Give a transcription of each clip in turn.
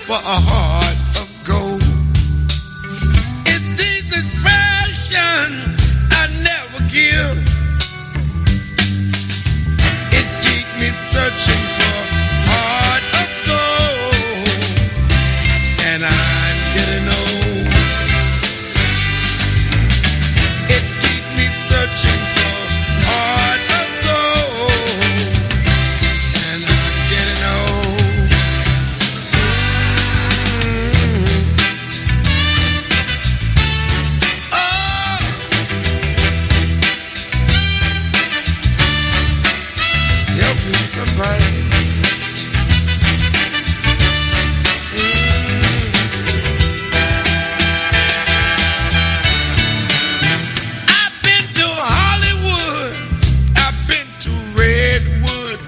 for a heart of gold. It's these expressions I never give. It keeps me searching for a heart of gold. And I'm getting old. It keeps me searching for a heart of gold. And I'm getting old. Oh, help me somebody. I've been to Hollywood. I've been to Redwood.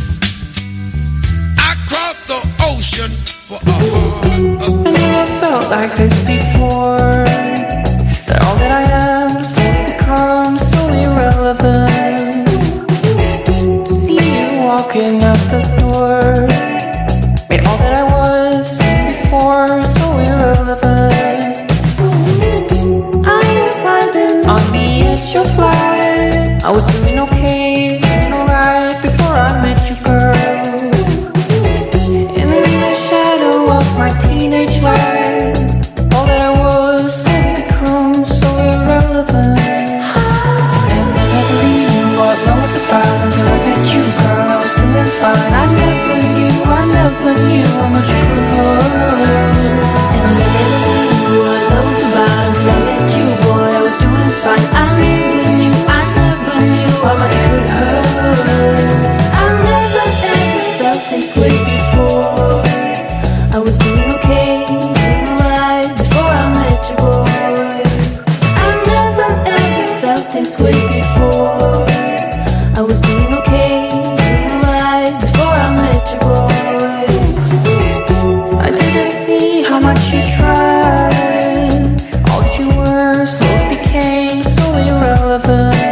I crossed the ocean for a heart of I never felt like this before. That all that I am slowly becomes so irrelevant. To see you walking out the door made all that I was before so irrelevant. I was hiding on the edge of life. I was doing okay, doing alright before I met you, girl. And in the shadow of my teenage life, all that I was slowly becomes so irrelevant. And I never knew what love was about until I met you, girl. I was doing fine. I never knew how much you could hurt. And I never knew what love was about until I met you, boy. I was doing fine. I never knew how much it could hurt. I never ever felt this way before. I was doing okay, doing alright before I met you, boy. I never ever felt this way before. I was doing okay, doing alright before I met you, boy. I didn't see how much you tried. All that you were slowly became so irrelevant.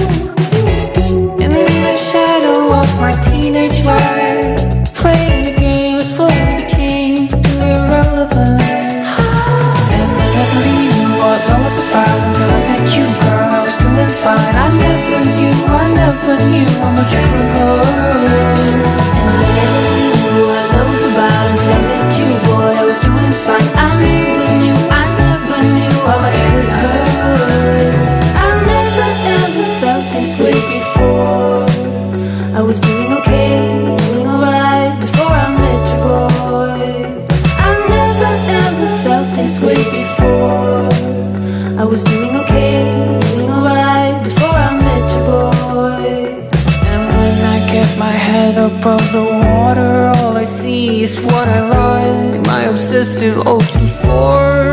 And in the shadow of my teenage life, playing the game slowly became too irrelevant. And I never knew what love was about until I met you, girl. I was doing fine. I never knew how much you could hurt. And I never knew what love was about until I met you, boy. I was doing fine. I never knew how much it could hurt. I never ever felt this way before. I was doing okay, doing alright before I met you, boy. I never ever felt this way before. I was doing okay, doing alright before I met you, boy. And when I get my head above the water, all I see is what I like, my obsessive 024.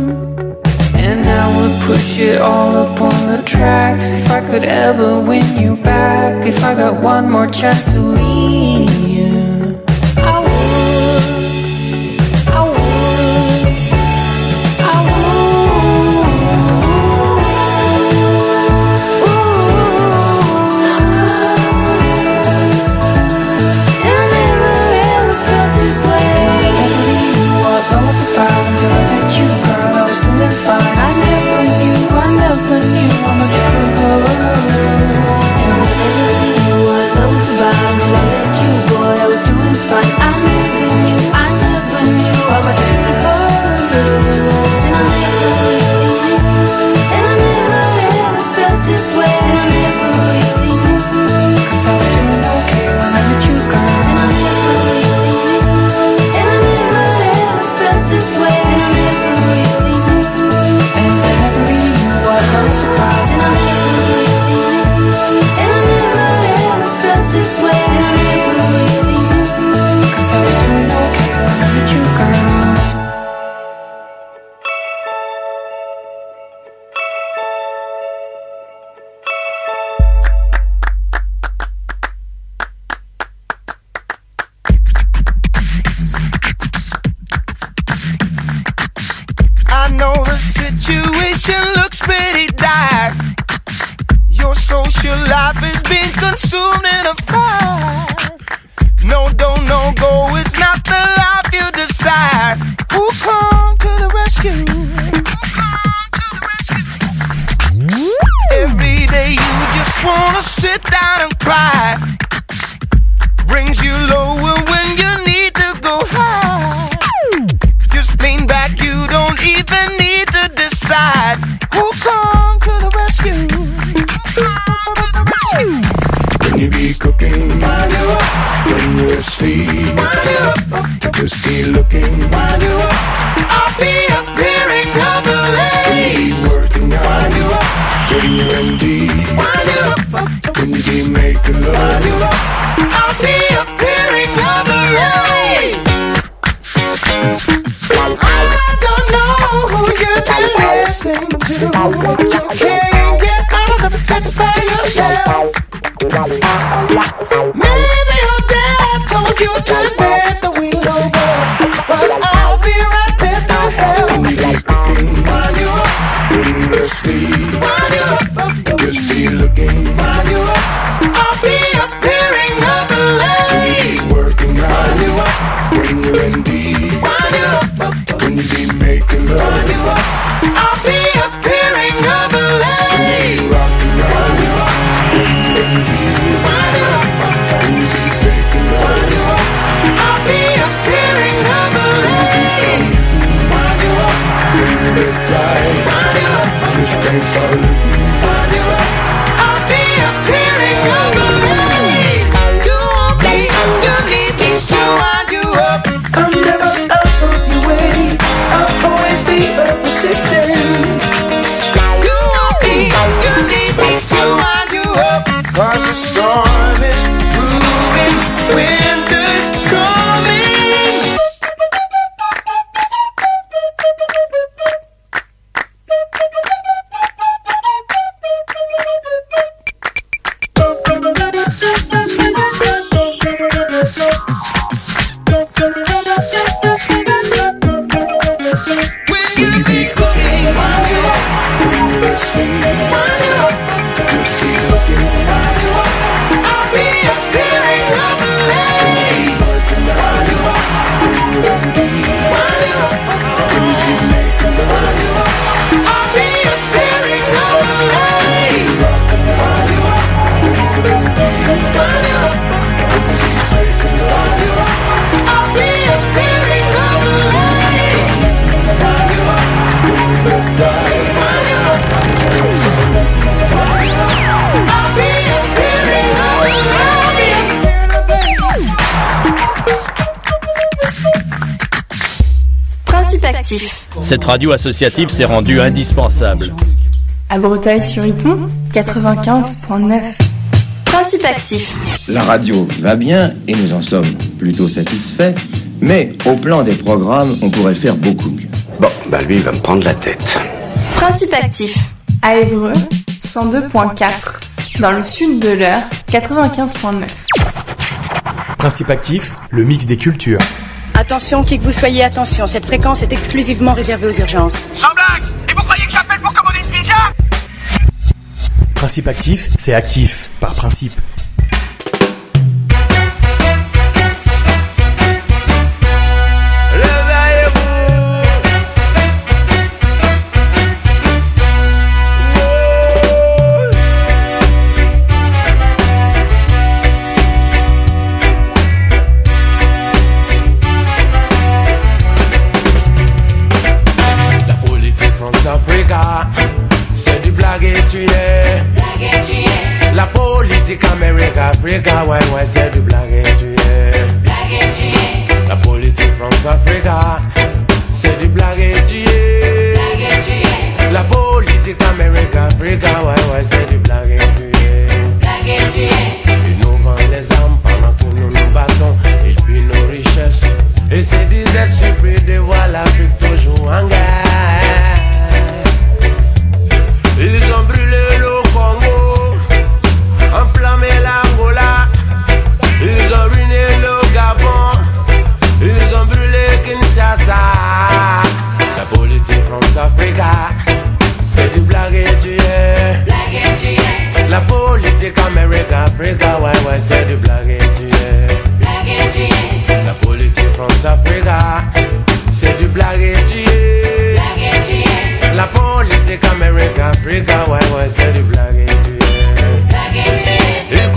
And I would push it all up on the tracks if I could ever win you back. If I got one more chance to leave you, I would, I would, I would. And I never ever felt this way. I never knew what love was about until I met you, girl. I was doing fine. I never knew how much it could hurt. And I never knew what love was about until I met you, boy. I was doing fine. I never knew how much it could hurt. And I never really knew. And I never ever felt this way. And I never really knew. 'Cause I was doing okay when I met you, girl. And I never really knew. And I never ever felt this way. And I never really knew. And I never really knew what love was about. And I never really knew. And I never ever felt this way. And I never really knew. 'Cause I was doing okay when I met you, girl. I know the situation looks pretty dire. Your social life has been consumed in a fire. No, don't, no go, it's not the life you desire. wanna sit down and cry. Brings you lower when you need to go high. Just lean back, you don't even need to decide who'll come to the rescue. When you be cooking, when you're asleep, just be looking. I'll be appearing humbly. When you be working out, when you're in deep, when you be making love, I'll be appearing humbly. I don't know who you've been listening to, but you can't get out of the text by yourself. Maybe your dad told you to bend the wheel over, but I'll be right there to help. when you be cooking, when you're asleep, just be looking. I'll be appearing humbly. When you be working out, when you're in deep, when you be making love, I'll be appearing humbly. when you be rocking out, when you're in deep, when you be making love, I'll be appearing humbly. when you let fly, just ain't for looking. I'll be appearing humbly. You want me, you need me to wind you up. I'm never up on your way. I'll always be persistent. You want me, you need me to wind you up. 'Cause the storm is brewing, winter's coming. When you be cooking, When you're asleep, just be looking. I'll be appearing humbly. Working out, when you're in deep, when you be making love, I'll be appearing humbly. rocking out, when you're in deep, making love, I'll be appearing humbly. let fly, I'll be appearing humbly. Principe actif. Cette radio associative s'est rendue indispensable. À Breteuil-sur-Iton, 95.9. Principe actif. La radio va bien et nous en sommes plutôt satisfaits, mais au plan des programmes, on pourrait faire beaucoup mieux. Bon, bah lui, il va me prendre la tête. Principe actif. À Évreux, 102.4. Dans le sud de l'Eure, 95.9. Principe actif, le mix des cultures. Attention, qui que vous soyez, attention, cette fréquence est exclusivement réservée aux urgences. Sans blague! Et vous croyez que j'appelle pour commander une pizza? Principe actif, c'est actif, par principe. Africa, c'est du blague et tu es. La politique Amérique, Africa, ouais, ouais, c'est du blague et tu es. La politique France, Africa, c'est du blague et tu es. La politique Amérique, Africa, ouais, ouais, c'est du blague et tu es. Ils nous vendent les armes pendant que nous nous battons, et puis nos richesses. Et ces dizaines surpris de voir l'Afrique toujours en guerre. Ils ont brûlé le Congo, enflammé l'Angola. Ils ont ruiné le Gabon, ils ont brûlé Kinshasa. La politique France-Africa, c'est du blague et tu es. La politique Amérique-Africa, ouais, ouais, c'est du blague et tu es. La politique France-Africa, c'est du blague et tu es. La politique Amérique-Africa, ouais, ouais, c'est du blague et tu es.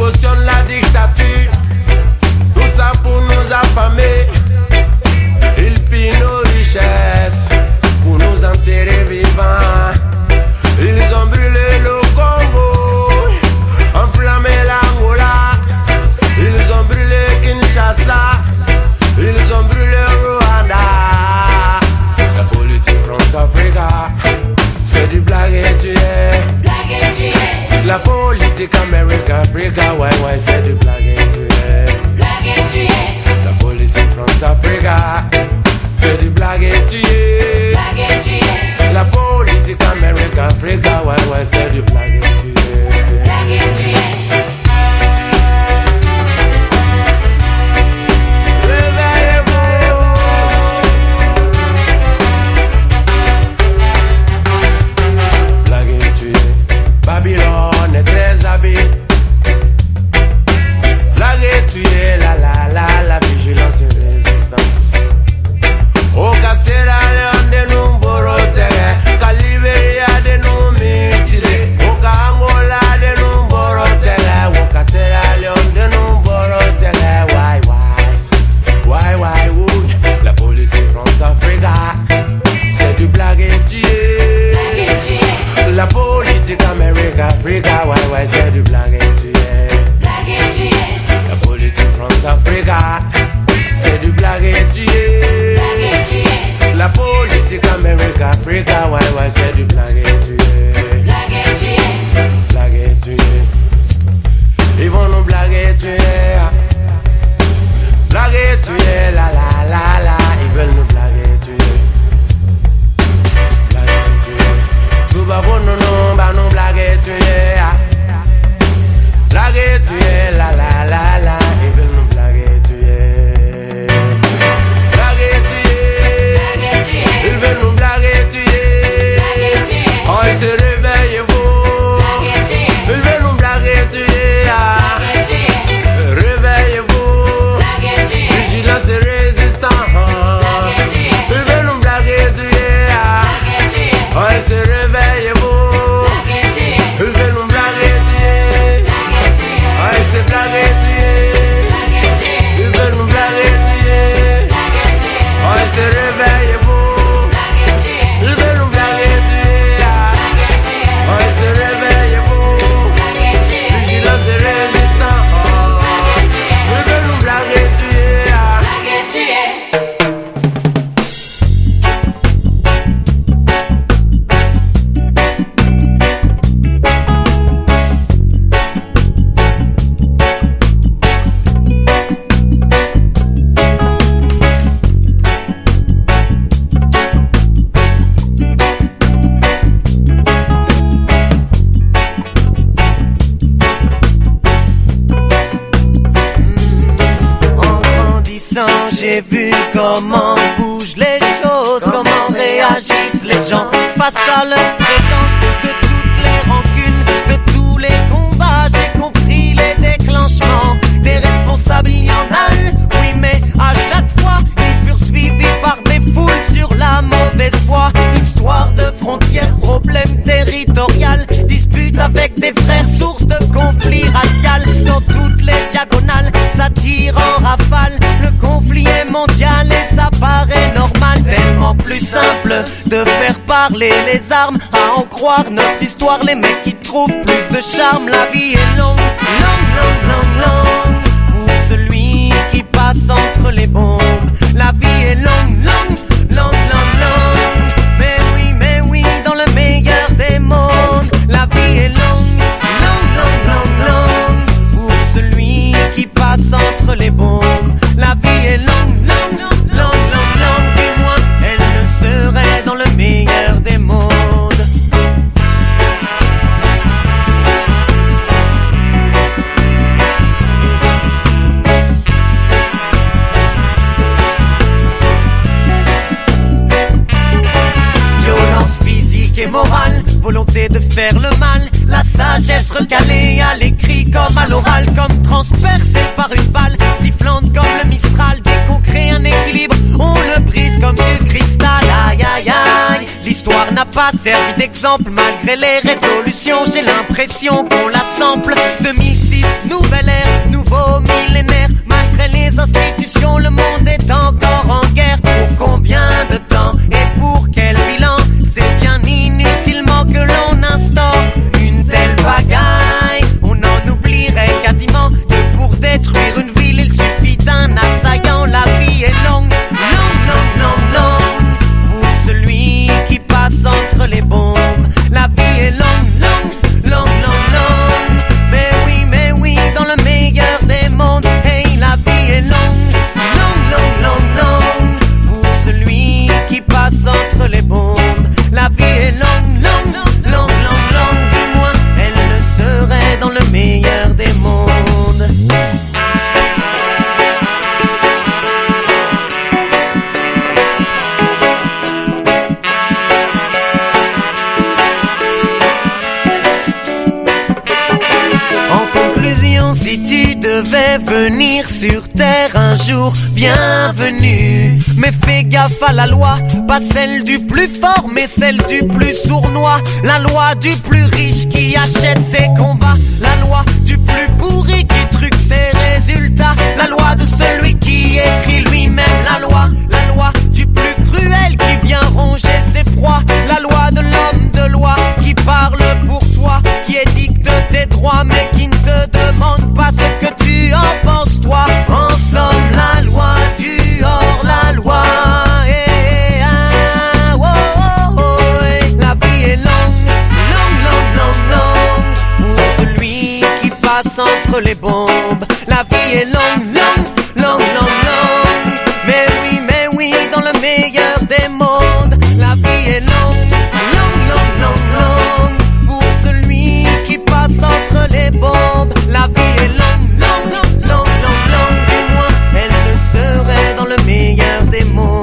cautionne la dictature. Tout ça pour nous affamer. Ils pillent nos richesses pour nous enterrer vivants. Ils ont brûlé le Congo, enflammé l'Angola. Ils ont brûlé Kinshasa, ils ont brûlé Rwanda. La politique France-Africa, c'est du blague et tu es. La politique Amérique-Africa, ouais, ouais, c'est du blague et tu es. La politique France-Africa, c'est du blague et tu es. La politique Amérique-Africa, ouais, ouais, c'est du blague et tu es. Babylone est très habile. Blague tu es la vigilance et résistance. Au Cassera de nous borotere, Caliberia de nous mutile, au Angola de nous borotere, au Cassera de nous borotere. Why, wood. La politique France-Africa, c'est du blague et tu es. La politique Amérique-Africa, ouais, c'est du blague et tu es. La politique France-Africa, c'est du blague et tu es. La politique Amérique-Africa, ouais, c'est du blague et tu es. Blague et tu es. Ils vont nous blaguer, tu es. Blaguer, tu es, la. Ils veulent nous blaguer, tu es. Blaguer, tu es. Tout va bon, non, bah nous blaguer, tu es. Blaguer, tu es, la. Ils veulent nous blaguer, tu es. Blaguer, tu es. Ils veulent nous blaguer, tu es. Oh, ils se réveillent, vous. Ils veulent nous blaguer, tu es. Réveillez-vous. Vigilance et résistance. Ils veulent nous blaguer, tu es. Oh, ils se réveillent, vous. Ils veulent nous blaguer, tu es. Oh, ils se blaguer, tu es. Ils veulent nous blaguer, tu es. Oh, ils se réveillent, vous. Ils veulent nous blaguer, tu es. Oh, ils se réveillent, vous. Vigilance et résistance. Ils veulent nous blaguer, tu es. J'ai vu comment bougent les choses, comment réagissent les gens face à leur présent. De toutes les rancunes, de tous les combats, j'ai compris les déclenchements. Des responsables, il y en a eu, oui, mais à chaque fois, ils furent suivis par des foules sur la mauvaise voie. Histoire de frontières, problème territorial, dispute avec des frères, source de conflits racial. Dans toutes les diagonales, ça tire en rafale. Le conflit est mondial et ça paraît normal. Tellement plus simple de faire parler les armes. À en croire notre histoire, les mecs qui trouvent plus de charme. La vie est longue, longue pour celui qui passe entre les bombes. La vie est longue. Mais oui, dans le meilleur des mondes. La vie est longue pour celui qui passe entre les bombes. La vie est longue. Dis-moi, elle ne serait dans le meilleur des mondes. Violence physique et morale, volonté de faire le mal, la sagesse recalée à l'écrit comme à l'oral, comme transpercée par une balle sifflante comme le Mistral. Dès qu'on crée un équilibre, on le brise comme du cristal. Aïe aïe aïe, l'histoire n'a pas servi d'exemple malgré les résolutions. J'ai l'impression qu'on la sample. 2006 2006, nouvelle ère, nouveau millénaire. Malgré les institutions, le monde est encore en guerre. Pour combien de temps et pour quel bilan? C'est bien inutilement que l'on instaure une telle bagaille. On en oublierait quasiment que pour détruire une ville, il suffit d'un assaillant. La vie est longue, longue, longue, longue, longue. Pour celui qui passe entre les bombes. La vie est longue, longue, longue, longue, longue. Mais oui, dans le meilleur des mondes. Hey, la vie est longue, longue, longue, longue, longue. Pour celui qui passe entre les bombes. La vie est longue, longue, longue, longue, longue. Dis-moi, elle le serait dans le meilleur des mondes. Si tu devais venir sur terre un jour, bienvenue. Mais fais gaffe à la loi, pas celle du plus fort, mais celle du plus sournois. La loi du plus riche qui achète ses combats. La loi du plus pourri qui truque ses résultats. La loi de celui qui écrit lui-même la loi. La loi du plus cruel qui vient ronger ses proies. La loi de l'homme de loi qui parle pour toi, qui édicte tes droits mais qui ne te demande pas ce que tu en penses toi. En somme, la loi du hors-la-loi. La vie est longue, longue, longue, longue, longue. Pour celui qui passe entre les bombes. La vie est longue, longue, longue, longue, longue. Mais oui, dans le meilleur des mondes. La vie est longue, longue, longue, longue, longue. Pour celui qui passe entre les bombes. La vie est longue, longue, longue, longue, longue, longue. Du moins, elle le serait dans le meilleur des mondes.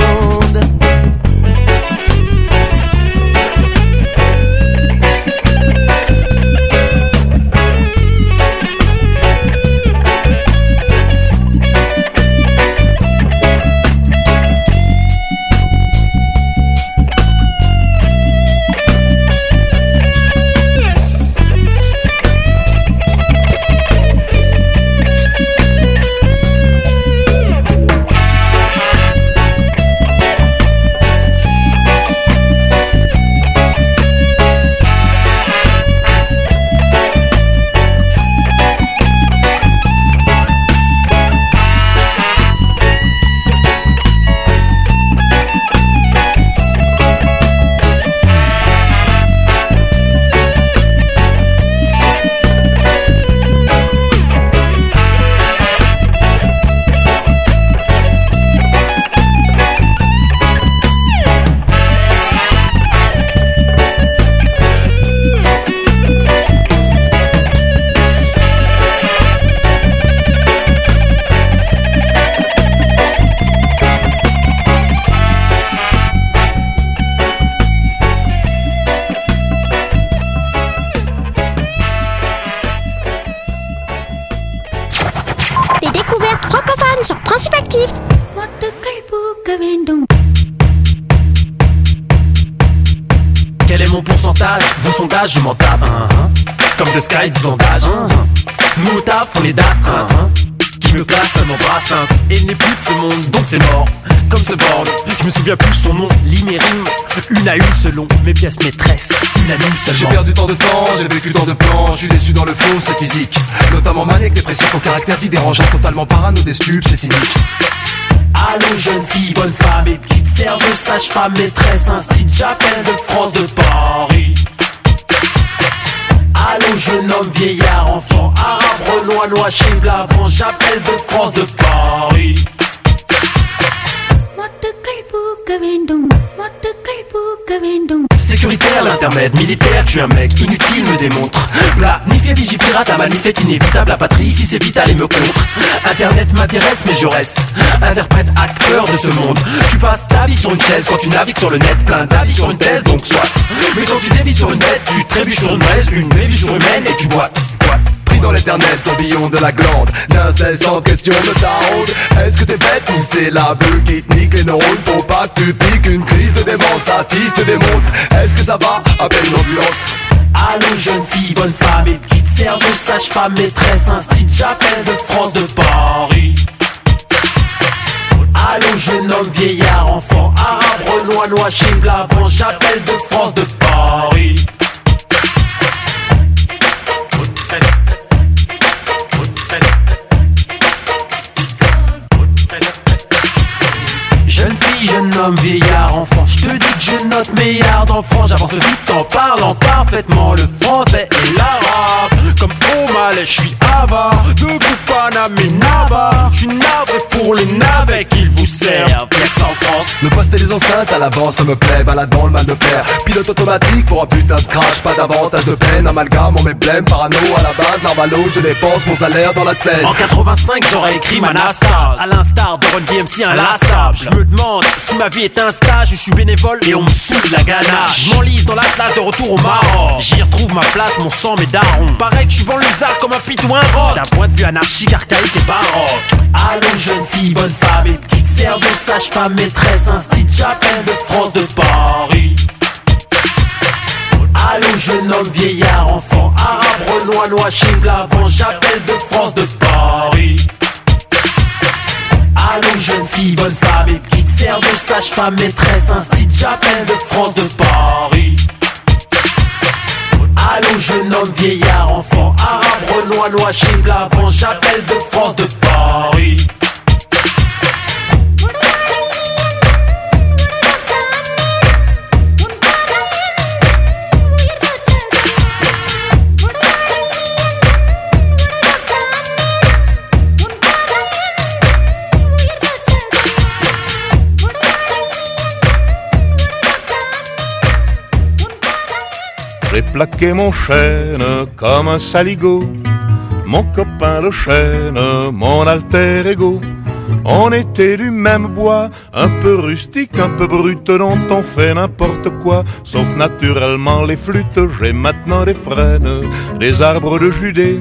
sur Principe Actif. Quel est mon pourcentage? Vos sondages, je m'en tape. Comme The Sky du sondage. Nous au taf, on est d'astreinte. Qui me clash, ça m'embrasse. Et il n'est plus de ce monde, donc c'est mort. Comme ce borne, je me souviens plus son nom. Ligne et rime, une à une selon mes pièces maîtresses. Unanime seulement. J'ai perdu tant de temps, j'ai vécu tant de plans. Je suis déçu dans le flow, c'est physique. Notamment maniaque, dépressif, au caractère dit dérangeant. Totalement parano, des stupes, c'est cynique. Allô jeune fille, bonne femme et petite serveuse, sage-femme, maîtresse, instit, j'appelle de France, de Paris. Allô jeune homme, vieillard, enfant, arabe, renois, noix, chez Blavant, j'appelle de France, de Paris. Sécuritaire, l'intermède, militaire, tu es un mec inutile, me démontre. Planifié, vigipirate, à manif est inévitable, la patrie ici c'est vital et me contre. Internet m'intéresse mais je reste interprète, acteur de ce monde. Tu passes ta vie sur une chaise quand tu navigues sur le net, plein d'avis sur une thèse, donc soit. Mais quand tu dévis sur une bête, tu trébuches sur une braise, une mévue surhumaine et tu boites. Pris dans l'éternel tourbillon de la glande, d'incessante question de ta honte. Est-ce que t'es bête ou c'est la bleue qui te nique les neurones pour pas que tu piques une crise de démence, statiste démonte. Est-ce que ça va? Appelle une ambulance. Allô jeune fille, bonne femme et petite serveuse, sage-femme, maîtresse, instit, j'appelle de France, de Paris. Allô jeune homme, vieillard, enfant, arabe, renois, noix, chine, blavant, j'appelle de France, de Paris. Jeune fille, jeune homme, vieillard, enfant, je te dis que je note milliards d'enfants. J'avance vite en parlant parfaitement le français et l'arabe. Comme O'Malley, je suis avare de Guantanamo. Je suis navré pour les navets qu'ils vous servent. Y'a que ça en France. Le poste et les enceintes à l'avant, ça me plaît. Balade dans le mal de père. Pilote automatique pour un putain de crash. Pas d'avantage de peine, amalgame, on met blême. Parano à la base, normalo, je dépense mon salaire dans la 16. En 85, j'aurais écrit Manassas. À l'instar de Ron DMC inlassable. Je me demande si ma vie est un stage. Je suis bénévole et on me saoule la ganache. Je m'enlise dans l'Atlas de retour au Maroc. J'y retrouve ma place, mon sang, mes darons. Pareil que je suis banlieusard comme un pitou, un rock. D'un point de vue anarchique, archaïque et baroque. Allô jeune fille, bonne femme et petite serveuse, sage-femme, maîtresse, instit, j'appelle de France, de Paris. Allô jeune homme, vieillard, enfant, arabe, renois, noix, chine, blavant, j'appelle de France, de Paris. Allô jeune fille, bonne femme et petite serveuse, sage-femme, maîtresse, instit, j'appelle de France, de Paris. Allô jeune homme, vieillard, enfant, arabe, renois, noix, chine, blavant, j'appelle de France, de Paris. J'ai plaqué mon chêne comme un saligot, mon copain le chêne, mon alter ego. On était du même bois, un peu rustique, un peu brut, dont on fait n'importe quoi, sauf naturellement les flûtes. J'ai maintenant des frênes, des arbres de Judée,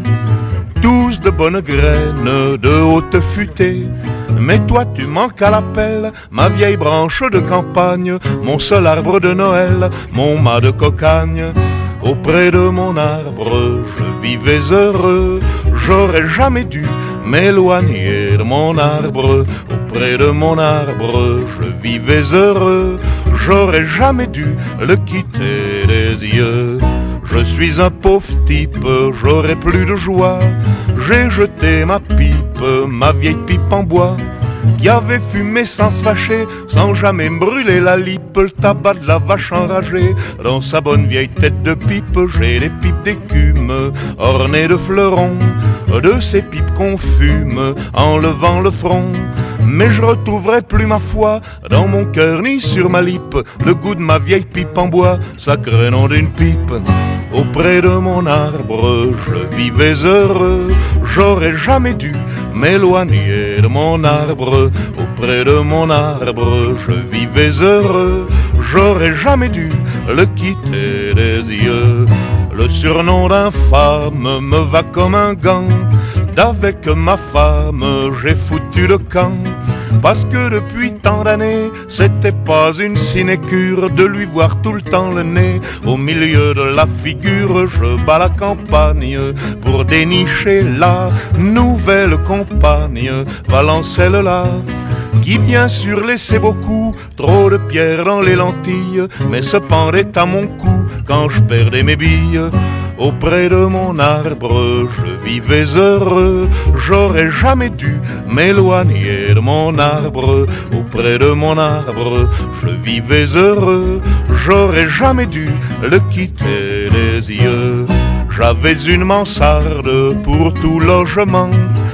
tous de bonnes graines, de haute futée. Mais toi tu manques à l'appel, ma vieille branche de campagne, mon seul arbre de Noël, mon mât de cocagne. Auprès de mon arbre, je vivais heureux, j'aurais jamais dû m'éloigner de mon arbre. Auprès de mon arbre, je vivais heureux, j'aurais jamais dû le quitter des yeux. Je suis un pauvre type, j'aurais plus de joie, j'ai jeté ma pipe, ma vieille pipe en bois, qui avait fumé sans se fâcher, sans jamais me brûler la lippe. Le tabac de la vache enragée, dans sa bonne vieille tête de pipe, j'ai des pipes d'écume, ornées de fleurons, de ces pipes qu'on fume, en levant le front. Mais je retrouverai plus ma foi dans mon cœur ni sur ma lippe, le goût de ma vieille pipe en bois, sacré nom d'une pipe. Auprès de mon arbre, je vivais heureux, j'aurais jamais dû m'éloigner de mon arbre. Auprès de mon arbre, je vivais heureux, j'aurais jamais dû le quitter des yeux. Le surnom d'infâme me va comme un gant, d'avec ma femme j'ai foutu le camp. Parce que depuis tant d'années, c'était pas une sinécure de lui voir tout le temps le nez au milieu de la figure. Je bats la campagne pour dénicher la nouvelle compagne, Valencelle-là, qui bien sûr laissait beaucoup trop de pierres dans les lentilles, mais se pendait à mon cou quand je perdais mes billes. Auprès de mon arbre, je vivais heureux, j'aurais jamais dû m'éloigner de mon arbre. Auprès de mon arbre, je vivais heureux, j'aurais jamais dû le quitter des yeux. J'avais une mansarde pour tout logement,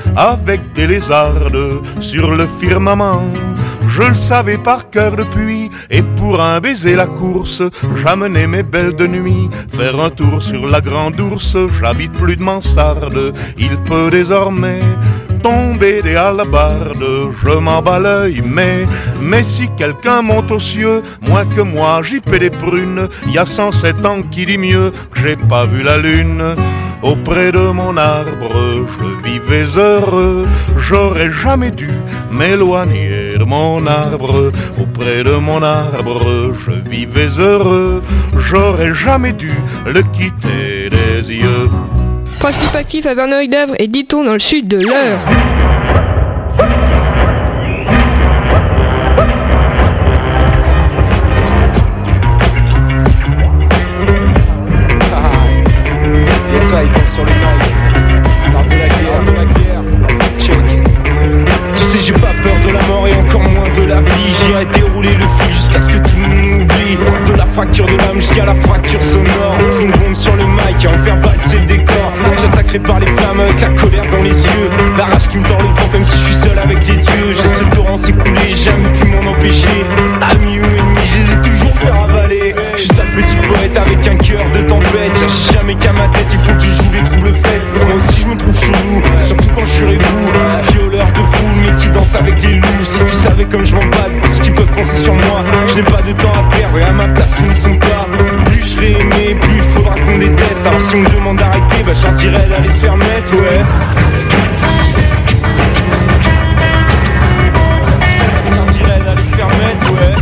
avec des lézardes sur le firmament. Je le savais par cœur depuis, et pour un baiser la course, j'amenais mes belles de nuit faire un tour sur la grande ours. J'habite plus de mansarde, il peut désormais tomber des hallebardes. Je m'en bats l'œil, mais si quelqu'un monte aux cieux, moins que moi j'y paie des prunes. Y a 107 ans qui dit mieux que j'ai pas vu la lune. Auprès de mon arbre, je vivais heureux, j'aurais jamais dû m'éloigner de mon arbre. Auprès de mon arbre, je vivais heureux, j'aurais jamais dû le quitter des yeux. Principe actif à Verneuil-d'Avre et Diton dans le sud de l'Eure. Ça, il tombe sur les mailles. L'art de la guerre, check. Tu sais, j'ai pas peur de la mort et encore moins de la vie. J'irai dérouler le fil jusqu'à ce que tout le monde oublie. De la fracture de l'âme jusqu'à la fracture sonore. Entre une bombe sur le mic et en faire valser le décor. J'attaquerai par les flammes avec la colère dans les yeux. La rage qui me tord le vent comme si je suis seul avec les dieux. J'ai ce torrent s'écouler, j'ai jamais pu m'en empêcher. Amis ou ennemis, je les ai toujours fait ravaler. Je suis ça le petit poète avec un cœur de tempête. Cherche jamais qu'à ma tête, il faut que je joue les troubles faits. Moi aussi je me trouve chelou, surtout quand je suis rebou. Violeur de foule mais qui danse avec les loups. Si tu savais comme je m'en bats, ce qu'ils peuvent penser sur moi. Je n'ai pas de temps à perdre et à ma place ils n'y sont pas. Plus je serai aimé, plus il faudra qu'on déteste. Alors si on me demande d'arrêter, bah j'en dirais d'aller se faire mettre, ouais. J'en dirais d'aller se faire mettre, ouais.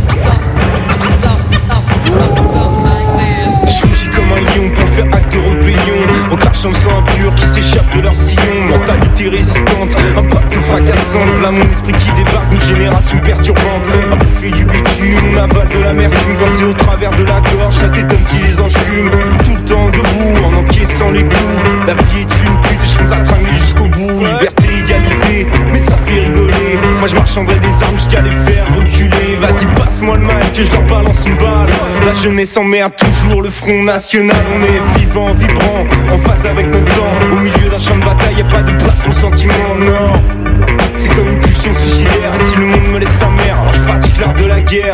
Comme un lion pour faire acte de rébellion, en crachant le sang impur qui s'échappe de leur sillon. Mentalité résistante, un pacte fracassant. Là mon esprit qui débarque, une génération perturbante. À bouffer du bitume, on avale de l'amertume. Quand c'est au travers de la gorge, ça t'étonne si les anges fument. Tout le temps debout, en encaissant les coups. La vie est une pute et je compte la tringuer jusqu'au bout. Liberté, égalité, mais ça fait rigoler. Moi je marchanderai des armes jusqu'à les faire reculer. Vas-y passe-moi le mal que je leur balance une balle. La jeunesse emmerde toujours le Front National. On est vivant, vibrant, en phase avec notre temps. Au milieu d'un champ de bataille, y'a pas de place pour le sentiment, non. C'est comme une pulsion suicidaire. Et si le monde me laisse sa mère, alors je pratique l'art de la guerre.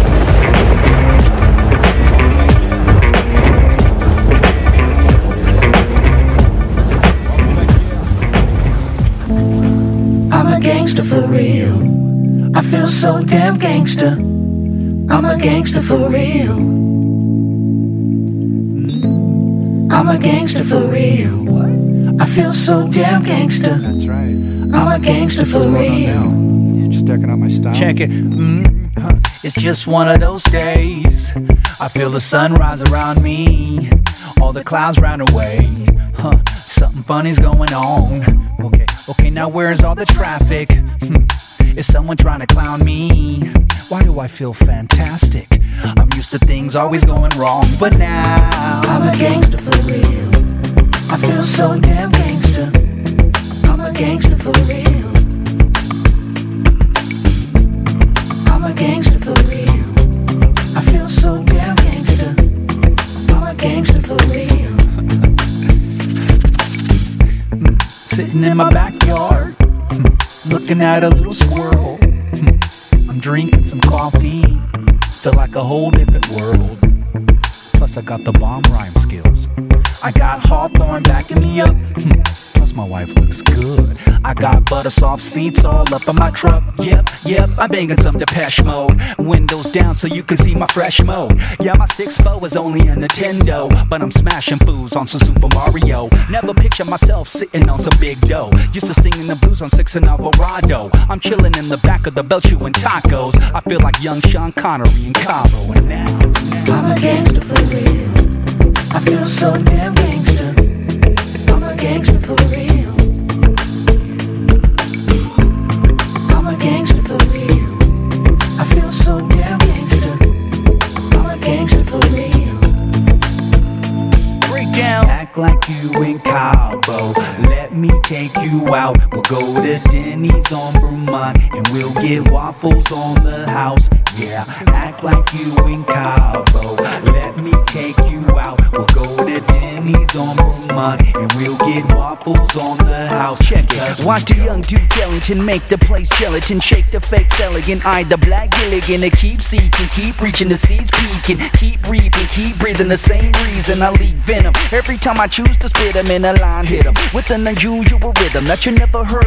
I'm a gangster for real. I feel so damn gangster. I'm a gangster for real. I'm a gangster for real. I feel so damn gangster. That's right. I'm a gangster for real. You're just decking out my style. Check it. It's just one of those days. I feel the sun rise around me. All the clouds round away. Something funny's going on. Okay, now where's all the traffic? Is someone trying to clown me? Why do I feel fantastic? I'm used to things always going wrong, but now I'm a gangster for real. I feel so damn gangster. I'm a gangster for real. I'm a gangster for real. I feel so damn gangster. I'm a gangster for real. Sitting in my backyard, looking at a little squirrel. I'm drinking some coffee, feel like a whole different world. Plus I got the bomb rhyme skills. I got Hawthorne backing me up. Plus my wife looks good. I got butter soft seats all up in my truck. Yep, I'm banging some Depeche Mode. Windows down so you can see my fresh mode. Yeah, my 6'4" is only a Nintendo, but I'm smashing fools on some Super Mario. Never picture myself sitting on some big dough. Used to singing the blues on 6 and Alvarado. I'm chilling in the back of the belt chewing tacos. I feel like young Sean Connery in Cabo. And now I'm a gangster for real. I feel so damn gangster. I'm a gangster for real. I'm a gangster for real. I feel so damn gangster. I'm a gangster for real. Break down. Act like you in Cabo. Let me take you out. We'll go to Denny's on Vermont and we'll get waffles on the house. Yeah, act like you in Cabo. Let me take you out. We'll go to Denny's on Vermont and we'll get waffles on the house. Check it. Watch the young Duke Ellington make the place gelatin. Shake the fake Pelican. Eye the black Gilligan. To keep seeking, keep reaching, the seeds peeking. Keep reaping, keep breathing the same reason I leak venom. Every time I choose to spit them in a line, hit them with an unusual rhythm that you never heard